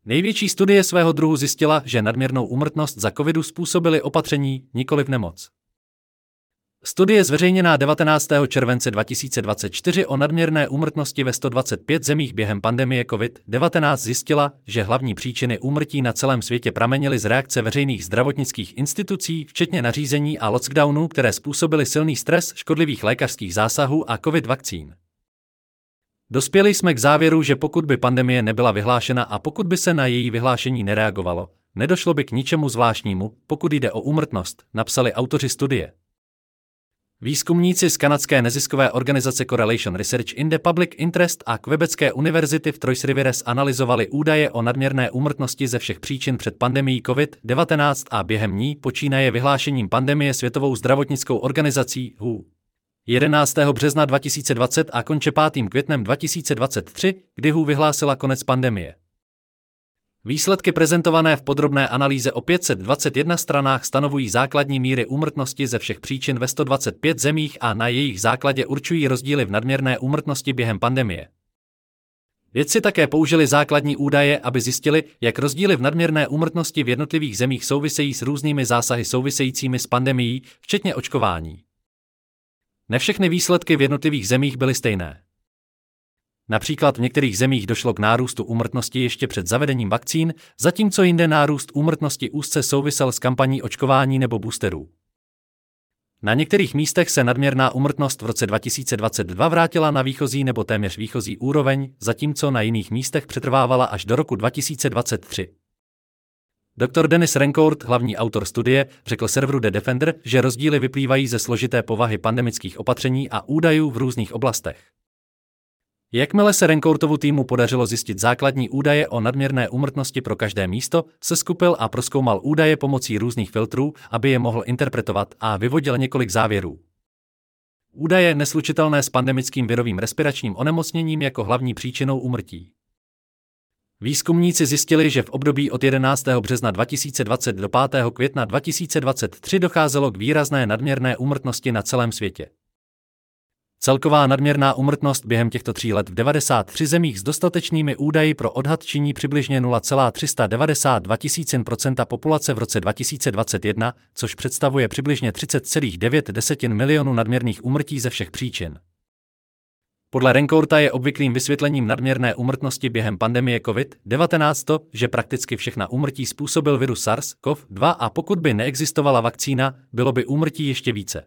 Největší studie svého druhu zjistila, že nadměrnou úmrtnost za covidu způsobily opatření, nikoliv nemoc. Studie zveřejněná 19. července 2024 o nadměrné úmrtnosti ve 125 zemích během pandemie COVID-19 zjistila, že hlavní příčiny úmrtí na celém světě pramenily z reakce veřejných zdravotnických institucí, včetně nařízení a lockdownů, které způsobily silný stres, škodlivých lékařských zásahů a COVID vakcín. Dospěli jsme k závěru, že pokud by pandemie nebyla vyhlášena a pokud by se na její vyhlášení nereagovalo, nedošlo by k ničemu zvláštnímu, pokud jde o úmrtnost, napsali autoři studie. Výzkumníci z kanadské neziskové organizace Correlation Research in the Public Interest a Quebecké univerzity v Trois Rivières analyzovali údaje o nadměrné úmrtnosti ze všech příčin před pandemií COVID-19 a během ní počínaje vyhlášením pandemie Světovou zdravotnickou organizací WHO. 11. března 2020 a konče 5. květnem 2023, kdy WHO vyhlásila konec pandemie. Výsledky prezentované v podrobné analýze o 521 stranách stanovují základní míry úmrtnosti ze všech příčin ve 125 zemích a na jejich základě určují rozdíly v nadměrné úmrtnosti během pandemie. Vědci také použili základní údaje, aby zjistili, jak rozdíly v nadměrné úmrtnosti v jednotlivých zemích souvisejí s různými zásahy souvisejícími s pandemií, včetně očkování. Ne všechny výsledky v jednotlivých zemích byly stejné. Například v některých zemích došlo k nárůstu úmrtnosti ještě před zavedením vakcín, zatímco jinde nárůst úmrtnosti úzce souvisel s kampaní očkování nebo boosterů. Na některých místech se nadměrná úmrtnost v roce 2022 vrátila na výchozí nebo téměř výchozí úroveň, zatímco na jiných místech přetrvávala až do roku 2023. Dr. Dennis Rancourt, hlavní autor studie, řekl serveru The Defender, že rozdíly vyplývají ze složité povahy pandemických opatření a údajů v různých oblastech. Jakmile se Rancourtovu týmu podařilo zjistit základní údaje o nadměrné úmrtnosti pro každé místo, seskupil a prozkoumal údaje pomocí různých filtrů, aby je mohl interpretovat a vyvodil několik závěrů. Údaje neslučitelné s pandemickým virovým respiračním onemocněním jako hlavní příčinou úmrtí. Výzkumníci zjistili, že v období od 11. března 2020 do 5. května 2023 docházelo k výrazné nadměrné úmrtnosti na celém světě. Celková nadměrná úmrtnost během těchto 3 let v 93 zemích s dostatečnými údaji pro odhad činí přibližně 0,392 % populace v roce 2021, což představuje přibližně 30,9 milionu nadměrných úmrtí ze všech příčin. Podle Rancourta je obvyklým vysvětlením nadměrné úmrtnosti během pandemie COVID-19 to, že prakticky všechna úmrtí způsobil virus SARS-CoV-2 a pokud by neexistovala vakcína, bylo by úmrtí ještě více.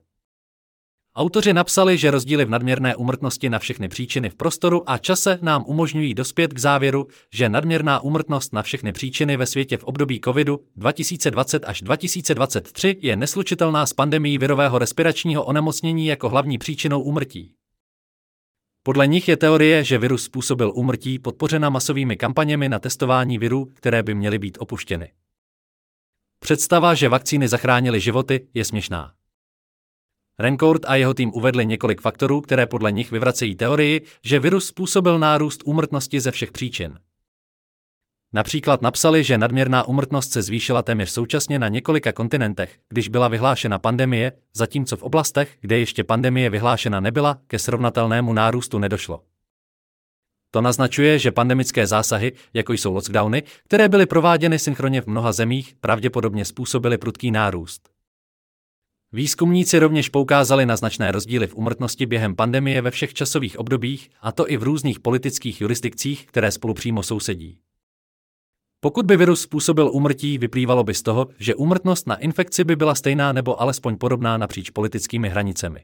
Autoři napsali, že rozdíly v nadměrné úmrtnosti na všechny příčiny v prostoru a čase nám umožňují dospět k závěru, že nadměrná úmrtnost na všechny příčiny ve světě v období covidu 2020 až 2023 je neslučitelná s pandemií virového respiračního onemocnění jako hlavní příčinou úmrtí. Podle nich je teorie, že virus způsobil úmrtí, podpořena masovými kampaněmi na testování virů, které by měly být opuštěny. Představa, že vakcíny zachránily životy, je směšná. Rancourt a jeho tým uvedli několik faktorů, které podle nich vyvracejí teorii, že virus způsobil nárůst úmrtnosti ze všech příčin. Například napsali, že nadměrná úmrtnost se zvýšila téměř současně na několika kontinentech, když byla vyhlášena pandemie, zatímco v oblastech, kde ještě pandemie vyhlášena nebyla, ke srovnatelnému nárůstu nedošlo. To naznačuje, že pandemické zásahy, jako jsou lockdowny, které byly prováděny synchronně v mnoha zemích, pravděpodobně způsobily prudký nárůst. Výzkumníci rovněž poukázali na značné rozdíly v úmrtnosti během pandemie ve všech časových obdobích, a to i v různých politických jurisdikcích, které spolu přímo sousedí. Pokud by virus způsobil úmrtí, vyplývalo by z toho, že úmrtnost na infekci by byla stejná nebo alespoň podobná napříč politickými hranicemi.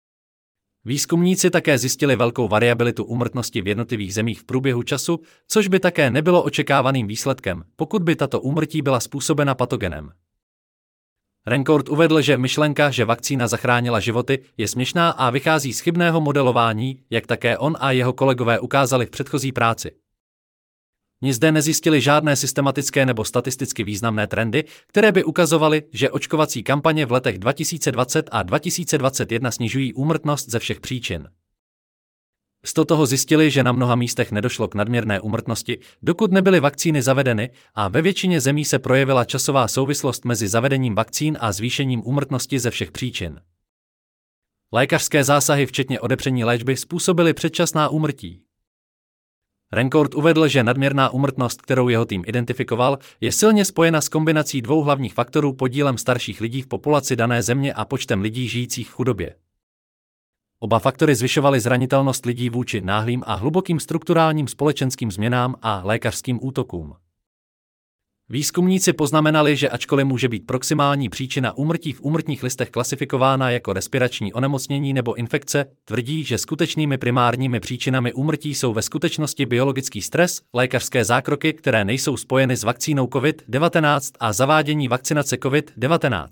Výzkumníci také zjistili velkou variabilitu úmrtnosti v jednotlivých zemích v průběhu času, což by také nebylo očekávaným výsledkem, pokud by tato úmrtí byla způsobena patogenem. Rancourt uvedl, že myšlenka, že vakcína zachránila životy, je směšná a vychází z chybného modelování, jak také on a jeho kolegové ukázali v předchozí práci. Ni zde nezjistili žádné systematické nebo statisticky významné trendy, které by ukazovaly, že očkovací kampaně v letech 2020 a 2021 snižují úmrtnost ze všech příčin. Z toho zjistili, že na mnoha místech nedošlo k nadměrné úmrtnosti, dokud nebyly vakcíny zavedeny, a ve většině zemí se projevila časová souvislost mezi zavedením vakcín a zvýšením úmrtnosti ze všech příčin. Lékařské zásahy včetně odepření léčby způsobily předčasná úmrtí. Rancourt uvedl, že nadměrná úmrtnost, kterou jeho tým identifikoval, je silně spojena s kombinací dvou hlavních faktorů: podílem starších lidí v populaci dané země a počtem lidí žijících v chudobě. Oba faktory zvyšovaly zranitelnost lidí vůči náhlým a hlubokým strukturálním společenským změnám a lékařským útokům. Výzkumníci poznamenali, že ačkoliv může být proximální příčina úmrtí v úmrtních listech klasifikována jako respirační onemocnění nebo infekce, tvrdí, že skutečnými primárními příčinami úmrtí jsou ve skutečnosti biologický stres, lékařské zákroky, které nejsou spojeny s vakcínou COVID-19 a zavádění vakcinace COVID-19.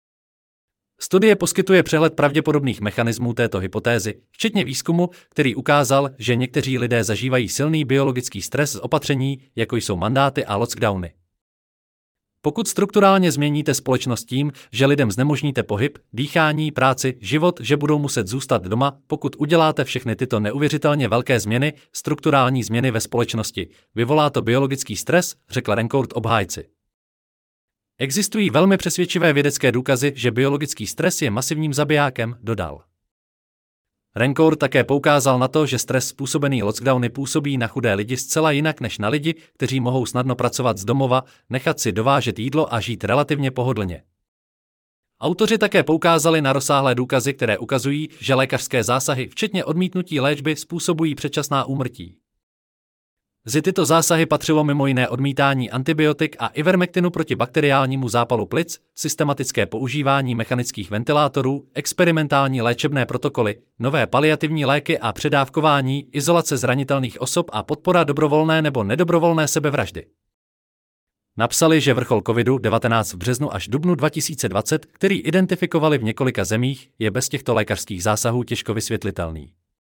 Studie poskytuje přehled pravděpodobných mechanismů této hypotézy, včetně výzkumu, který ukázal, že někteří lidé zažívají silný biologický stres z opatření, jako jsou mandáty a lockdowny. Pokud strukturálně změníte společnost tím, že lidem znemožníte pohyb, dýchání, práci, život, že budou muset zůstat doma, pokud uděláte všechny tyto neuvěřitelně velké změny, strukturální změny ve společnosti, vyvolá to biologický stres, řekl Rancourt obhájci. Existují velmi přesvědčivé vědecké důkazy, že biologický stres je masivním zabijákem, dodal. Rancourt také poukázal na to, že stres způsobený lockdowny působí na chudé lidi zcela jinak než na lidi, kteří mohou snadno pracovat z domova, nechat si dovážet jídlo a žít relativně pohodlně. Autoři také poukázali na rozsáhlé důkazy, které ukazují, že lékařské zásahy, včetně odmítnutí léčby, způsobují předčasná úmrtí. Mezi tyto zásahy patřilo mimo jiné odmítání antibiotik a ivermektinu proti bakteriálnímu zápalu plic, systematické používání mechanických ventilátorů, experimentální léčebné protokoly, nové paliativní léky a předávkování, izolace zranitelných osob a podpora dobrovolné nebo nedobrovolné sebevraždy. Napsali, že vrchol COVID-19 v březnu až dubnu 2020, který identifikovali v několika zemích, je bez těchto lékařských zásahů těžko vysvětlitelný.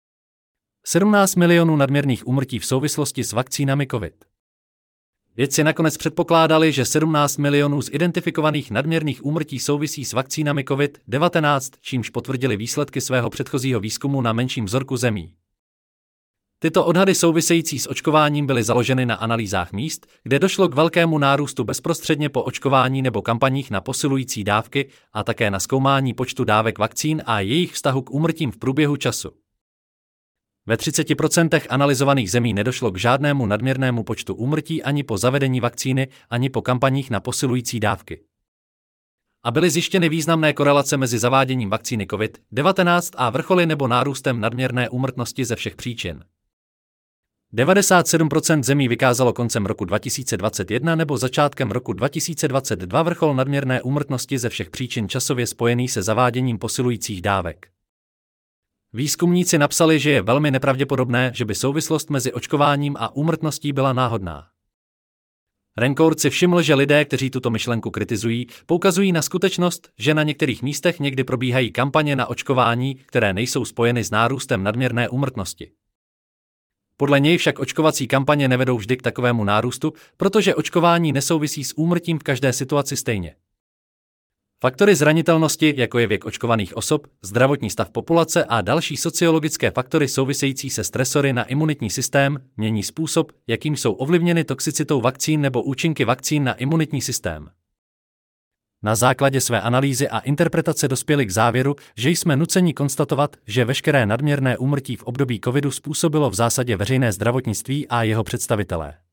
17 milionů nadměrných úmrtí v souvislosti s vakcínami COVID. Vědci nakonec předpokládali, že 17 milionů z identifikovaných nadměrných úmrtí souvisí s vakcínami COVID-19, čímž potvrdili výsledky svého předchozího výzkumu na menším vzorku zemí. Tyto odhady související s očkováním byly založeny na analýzách míst, kde došlo k velkému nárůstu bezprostředně po očkování nebo kampaních na posilující dávky a také na zkoumání počtu dávek vakcín a jejich vztahu k úmrtím v průběhu času. Ve 30% analyzovaných zemí nedošlo k žádnému nadměrnému počtu úmrtí ani po zavedení vakcíny, ani po kampaních na posilující dávky. A byly zjištěny významné korelace mezi zaváděním vakcíny COVID-19 a vrcholy nebo nárůstem nadměrné úmrtnosti ze všech příčin. 97% zemí vykázalo koncem roku 2021 nebo začátkem roku 2022 vrchol nadměrné úmrtnosti ze všech příčin časově spojený se zaváděním posilujících dávek. Výzkumníci napsali, že je velmi nepravděpodobné, že by souvislost mezi očkováním a úmrtností byla náhodná. Rancourt si všiml, že lidé, kteří tuto myšlenku kritizují, poukazují na skutečnost, že na některých místech někdy probíhají kampaně na očkování, které nejsou spojeny s nárůstem nadměrné úmrtnosti. Podle něj však očkovací kampaně nevedou vždy k takovému nárůstu, protože očkování nesouvisí s úmrtím v každé situaci stejně. Faktory zranitelnosti, jako je věk očkovaných osob, zdravotní stav populace a další sociologické faktory související se stresory na imunitní systém, mění způsob, jakým jsou ovlivněny toxicitou vakcín nebo účinky vakcín na imunitní systém. Na základě své analýzy a interpretace dospěli k závěru, že jsme nuceni konstatovat, že veškeré nadměrné úmrtí v období covidu způsobilo v zásadě veřejné zdravotnictví a jeho představitelé.